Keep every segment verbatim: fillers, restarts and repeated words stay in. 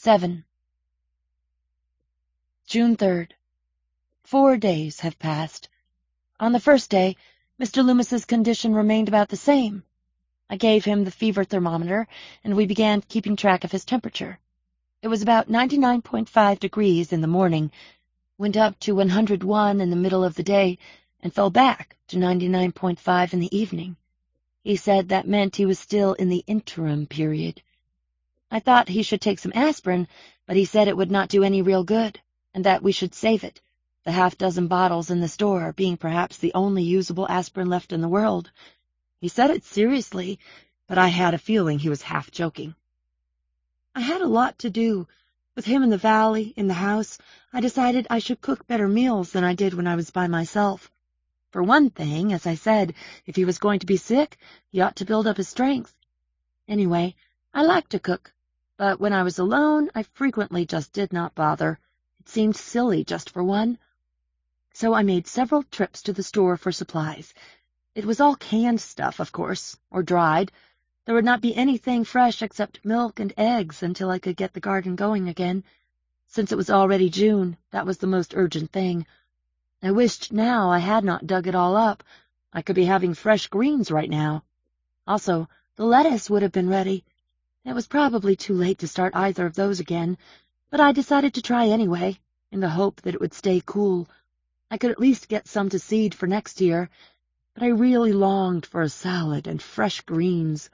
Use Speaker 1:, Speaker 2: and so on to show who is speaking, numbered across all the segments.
Speaker 1: Seven. June third. Four days have passed. On the first day, Mister Loomis's condition remained about the same. I gave him the fever thermometer, and we began keeping track of his temperature. It was about ninety-nine point five degrees in the morning, went up to one hundred one in the middle of the day, and fell back to ninety-nine point five in the evening. He said that meant he was still in the interim period. I thought he should take some aspirin, but he said it would not do any real good, and that we should save it, the half-dozen bottles in the store being perhaps the only usable aspirin left in the world. He said it seriously, but I had a feeling he was half joking. I had a lot to do. With him in the valley, in the house, I decided I should cook better meals than I did when I was by myself. For one thing, as I said, if he was going to be sick, he ought to build up his strength. Anyway, I liked to cook, but when I was alone, I frequently just did not bother. It seemed silly just for one. So I made several trips to the store for supplies. It was all canned stuff, of course, or dried. There would not be anything fresh except milk and eggs until I could get the garden going again. Since it was already June, that was the most urgent thing. I wished now I had not dug it all up. I could be having fresh greens right now. Also, the lettuce would have been ready. It was probably too late to start either of those again, but I decided to try anyway, in the hope that it would stay cool. I could at least get some to seed for next year, but I really longed for a salad and fresh greens.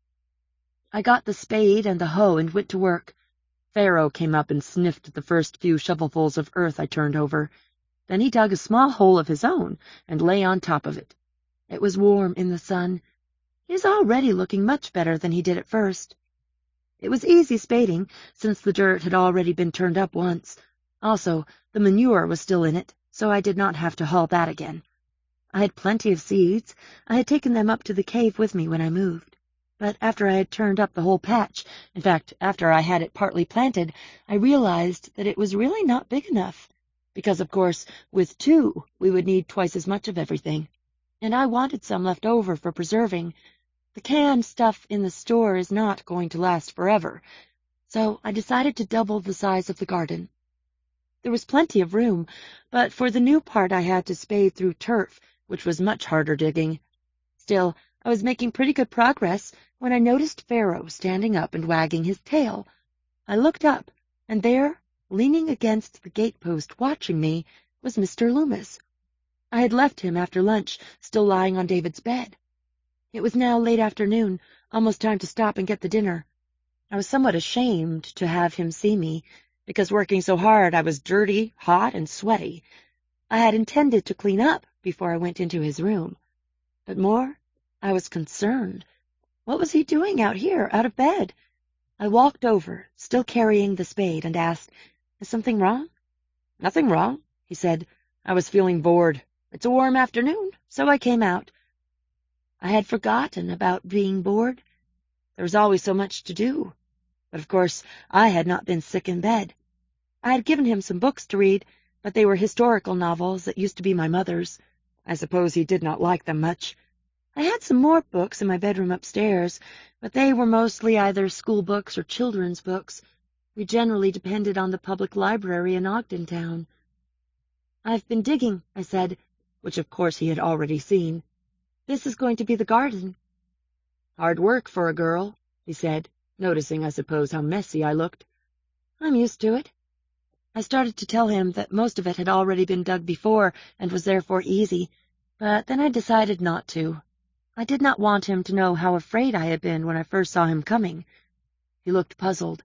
Speaker 1: I got the spade and the hoe and went to work. Pharaoh came up and sniffed the first few shovelfuls of earth I turned over. Then he dug a small hole of his own and lay on top of it. It was warm in the sun. He is already looking much better than he did at first. It was easy spading, since the dirt had already been turned up once. Also, the manure was still in it, so I did not have to haul that again. I had plenty of seeds. I had taken them up to the cave with me when I moved. But after I had turned up the whole patch, in fact, after I had it partly planted, I realized that it was really not big enough. Because, of course, with two, we would need twice as much of everything. And I wanted some left over for preserving. The canned stuff in the store is not going to last forever, so I decided to double the size of the garden. There was plenty of room, but for the new part I had to spade through turf, which was much harder digging. Still, I was making pretty good progress when I noticed Pharaoh standing up and wagging his tail. I looked up, and there, leaning against the gate-post watching me, was Mister Loomis. I had left him after lunch, still lying on David's bed. It was now late afternoon, almost time to stop and get the dinner. I was somewhat ashamed to have him see me, because working so hard I was dirty, hot, and sweaty. I had intended to clean up before I went into his room. But more, I was concerned. What was he doing out here, out of bed? I walked over, still carrying the spade, and asked, "Is something wrong?" "Nothing wrong," he said. "I was feeling bored. It's a warm afternoon, so I came out." I had forgotten about being bored. There was always so much to do. But of course, I had not been sick in bed. I had given him some books to read, but they were historical novels that used to be my mother's. I suppose he did not like them much. I had some more books in my bedroom upstairs, but they were mostly either school books or children's books. We generally depended on the public library in Ogden Town. "I've been digging," I said, which of course he had already seen. "This is going to be the garden." "Hard work for a girl," he said, noticing, I suppose, how messy I looked. "I'm used to it." I started to tell him that most of it had already been dug before and was therefore easy, but then I decided not to. I did not want him to know how afraid I had been when I first saw him coming. He looked puzzled.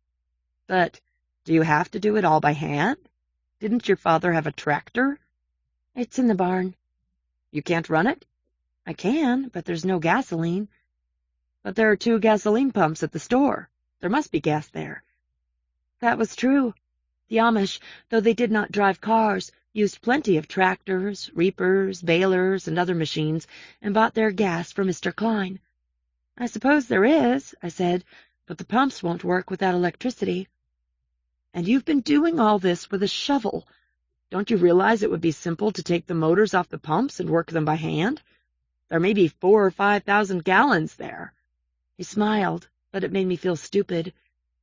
Speaker 1: "But do you have to do it all by hand? Didn't your father have a tractor?" "It's in the barn." "You can't run it?" "I can, but there's no gasoline." "But there are two gasoline pumps at the store. There must be gas there." That was true. The Amish, though they did not drive cars, used plenty of tractors, reapers, balers, and other machines, and bought their gas from Mister Klein. "I suppose there is," I said, "but the pumps won't work without electricity." "And you've been doing all this with a shovel. Don't you realize it would be simple to take the motors off the pumps and work them by hand? There may be four or five thousand gallons there." He smiled, but it made me feel stupid.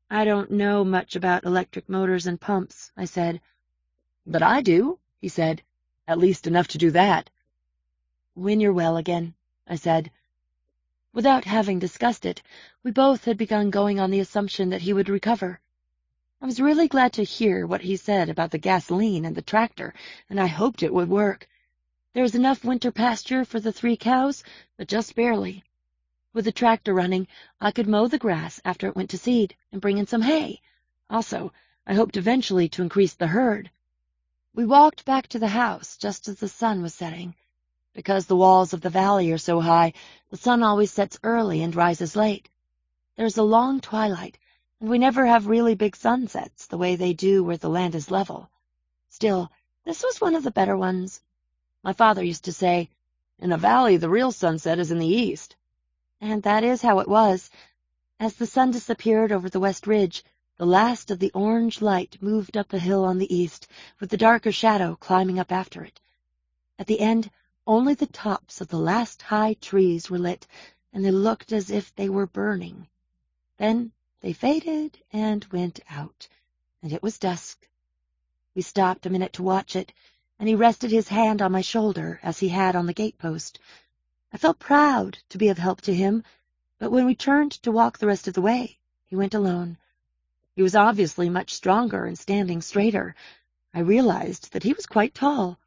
Speaker 1: I don't know much about electric motors and pumps, I said. But I do, he said. At least enough to do that. When you're well again, I said. Without having discussed it, we both had begun going on the assumption that he would recover. I was really glad to hear what he said about the gasoline and the tractor, and I hoped it would work. There was enough winter pasture for the three cows, but just barely. With the tractor running, I could mow the grass after it went to seed and bring in some hay. Also, I hoped eventually to increase the herd. We walked back to the house just as the sun was setting. Because the walls of the valley are so high, the sun always sets early and rises late. There's a long twilight, and we never have really big sunsets the way they do where the land is level. Still, this was one of the better ones. My father used to say, "In a valley, the real sunset is in the east." And that is how it was. As the sun disappeared over the west ridge, the last of the orange light moved up the hill on the east, with the darker shadow climbing up after it. At the end, only the tops of the last high trees were lit, and they looked as if they were burning. Then they faded and went out, and it was dusk. We stopped a minute to watch it, and he rested his hand on my shoulder as he had on the gatepost. I felt proud to be of help to him, but when we turned to walk the rest of the way, he went alone. He was obviously much stronger and standing straighter. I realized that he was quite tall.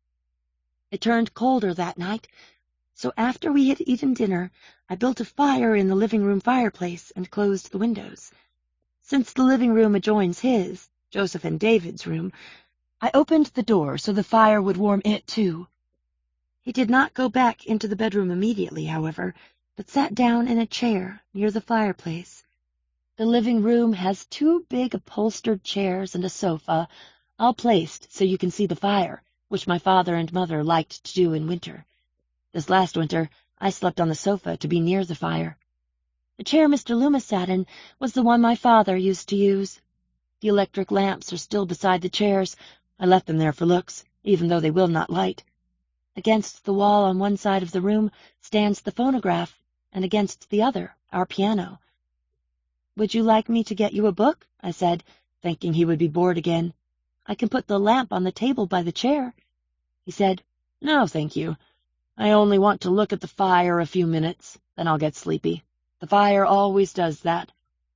Speaker 1: It turned colder that night, so after we had eaten dinner, I built a fire in the living room fireplace and closed the windows. Since the living room adjoins his, Joseph and David's room, I opened the door so the fire would warm it too. He did not go back into the bedroom immediately, however, but sat down in a chair near the fireplace. The living room has two big upholstered chairs and a sofa, all placed so you can see the fire, which my father and mother liked to do in winter. This last winter, I slept on the sofa to be near the fire. The chair Mister Loomis sat in was the one my father used to use. The electric lamps are still beside the chairs. I left them there for looks, even though they will not light. Against the wall on one side of the room stands the phonograph, and against the other, our piano. "Would you like me to get you a book?" I said, thinking he would be bored again. "I can put the lamp on the table by the chair." He said, "No, thank you. I only want to look at the fire a few minutes, then I'll get sleepy. The fire always does that."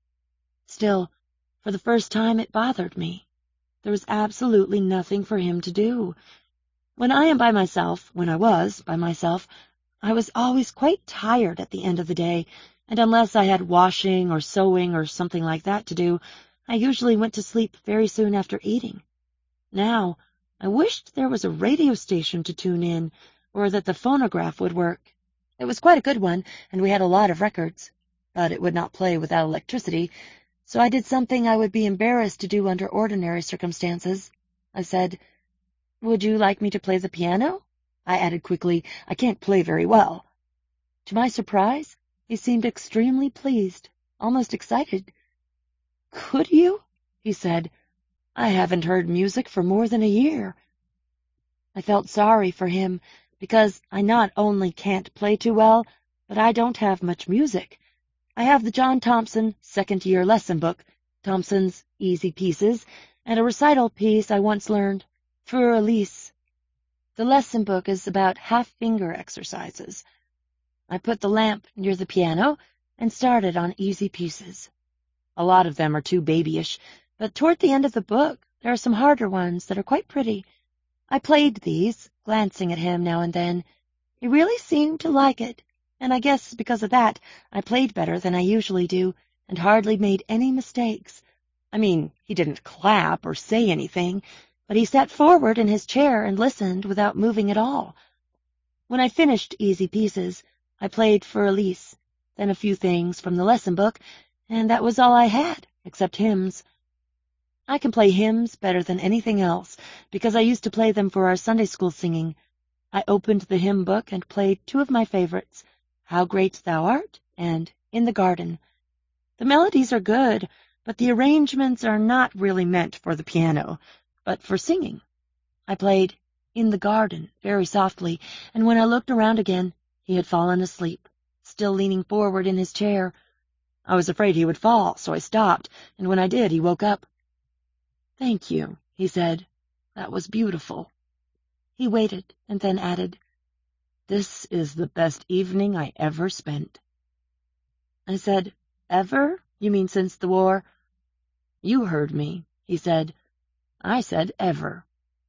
Speaker 1: Still, for the first time it bothered me. There was absolutely nothing for him to do. When I am by myself, when I was by myself, I was always quite tired at the end of the day, and unless I had washing or sewing or something like that to do, I usually went to sleep very soon after eating. Now, I wished there was a radio station to tune in, or that the phonograph would work. It was quite a good one, and we had a lot of records, but it would not play without electricity, so I did something I would be embarrassed to do under ordinary circumstances. I said, "Would you like me to play the piano?" I added quickly, "I can't play very well." To my surprise, he seemed extremely pleased, almost excited. "Could you?" he said. "I haven't heard music for more than a year." I felt sorry for him, because I not only can't play too well, but I don't have much music. I have the John Thompson second-year lesson book, Thompson's Easy Pieces, and a recital piece I once learned, Für Elise. The lesson book is about half-finger exercises. I put the lamp near the piano and started on Easy Pieces. A lot of them are too babyish, but toward the end of the book there are some harder ones that are quite pretty. I played these, glancing at him now and then. He really seemed to like it, and I guess because of that I played better than I usually do, and hardly made any mistakes. I mean, he didn't clap or say anything, but he sat forward in his chair and listened without moving at all. When I finished Easy Pieces, I played for Elise, then a few things from the lesson book, and that was all I had, except hymns. I can play hymns better than anything else, because I used to play them for our Sunday school singing. I opened the hymn book and played two of my favorites, How Great Thou Art and In the Garden. The melodies are good, but the arrangements are not really meant for the piano, but for singing. I played In the Garden very softly, and when I looked around again, he had fallen asleep, still leaning forward in his chair. I was afraid he would fall, so I stopped, and when I did, he woke up. "Thank you," he said. "That was beautiful." He waited, and then added, "This is the best evening I ever spent." I said, "Ever? You mean since the war?" "You heard me," he said. "I said ever."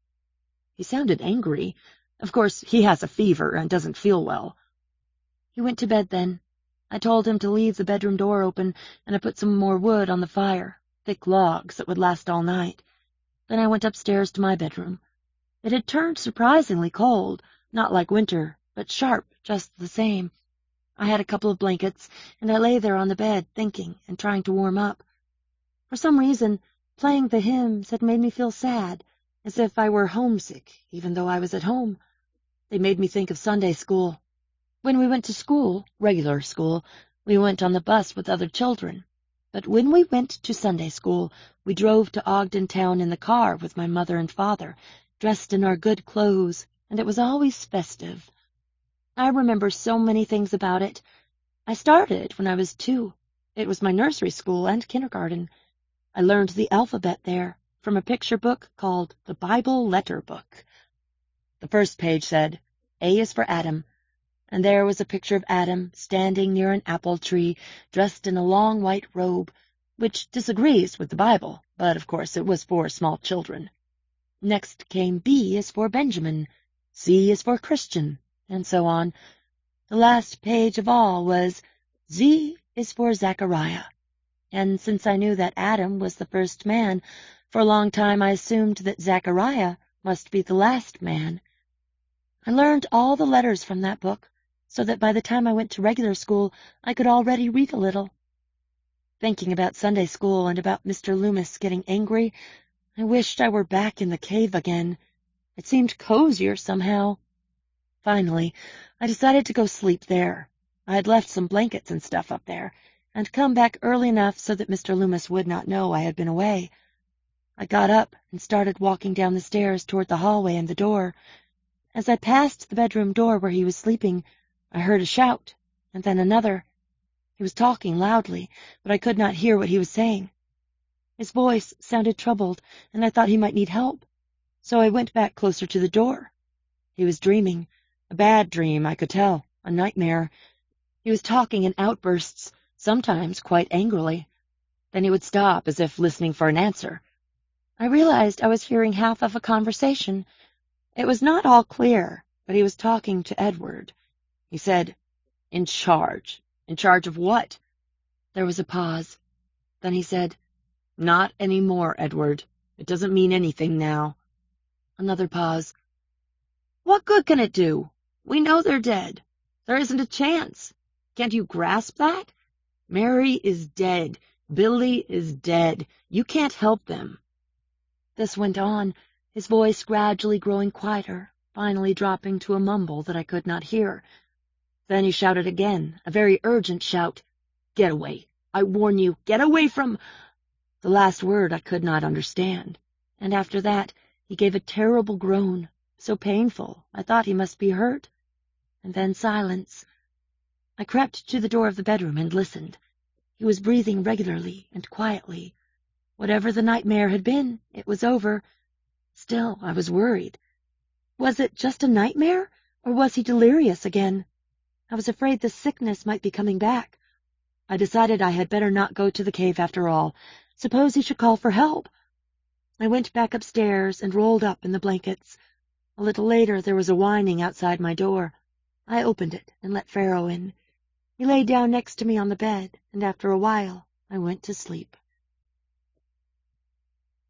Speaker 1: He sounded angry. Of course, he has a fever and doesn't feel well. He went to bed then. I told him to leave the bedroom door open, and I put some more wood on the fire, thick logs that would last all night. Then I went upstairs to my bedroom. It had turned surprisingly cold, not like winter, but sharp just the same. I had a couple of blankets, and I lay there on the bed, thinking and trying to warm up. For some reason, playing the hymns had made me feel sad, as if I were homesick, even though I was at home. They made me think of Sunday school. When we went to school, regular school, we went on the bus with other children. But when we went to Sunday school, we drove to Ogden Town in the car with my mother and father, dressed in our good clothes, and it was always festive. I remember so many things about it. I started when I was two. It was my nursery school and kindergarten. I learned the alphabet there from a picture book called the Bible Letter Book. The first page said, A is for Adam, and there was a picture of Adam standing near an apple tree, dressed in a long white robe, which disagrees with the Bible, but of course it was for small children. Next came B is for Benjamin, C is for Christian, and so on. The last page of all was Z is for Zechariah, and since I knew that Adam was the first man, for a long time I assumed that Zechariah must be the last man. I learned all the letters from that book, so that by the time I went to regular school, I could already read a little. Thinking about Sunday school and about Mister Loomis getting angry, I wished I were back in the cave again. It seemed cozier somehow. Finally, I decided to go sleep there. I had left some blankets and stuff up there, and come back early enough so that Mister Loomis would not know I had been away. I got up and started walking down the stairs toward the hallway and the door. As I passed the bedroom door where he was sleeping, I heard a shout, and then another. He was talking loudly, but I could not hear what he was saying. His voice sounded troubled, and I thought he might need help, so I went back closer to the door. He was dreaming, a bad dream, I could tell, a nightmare. He was talking in outbursts, sometimes quite angrily. Then he would stop as if listening for an answer. I realized I was hearing half of a conversation. It was not all clear, but he was talking to Edward. He said, "In charge. In charge of what?" There was a pause. Then he said, "Not any more, Edward. It doesn't mean anything now." Another pause. "What good can it do? We know they're dead. There isn't a chance. Can't you grasp that? Mary is dead. Billy is dead. You can't help them." This went on, his voice gradually growing quieter, finally dropping to a mumble that I could not hear. Then he shouted again, a very urgent shout. "Get away! I warn you, get away from—" The last word I could not understand, and after that he gave a terrible groan, so painful I thought he must be hurt. And then silence. I crept to the door of the bedroom and listened. He was breathing regularly and quietly. Whatever the nightmare had been, it was over. Still, I was worried. Was it just a nightmare, or was he delirious again? I was afraid the sickness might be coming back. I decided I had better not go to the cave after all. Suppose he should call for help? I went back upstairs and rolled up in the blankets. A little later there was a whining outside my door. I opened it and let Pharaoh in. He lay down next to me on the bed, and after a while I went to sleep.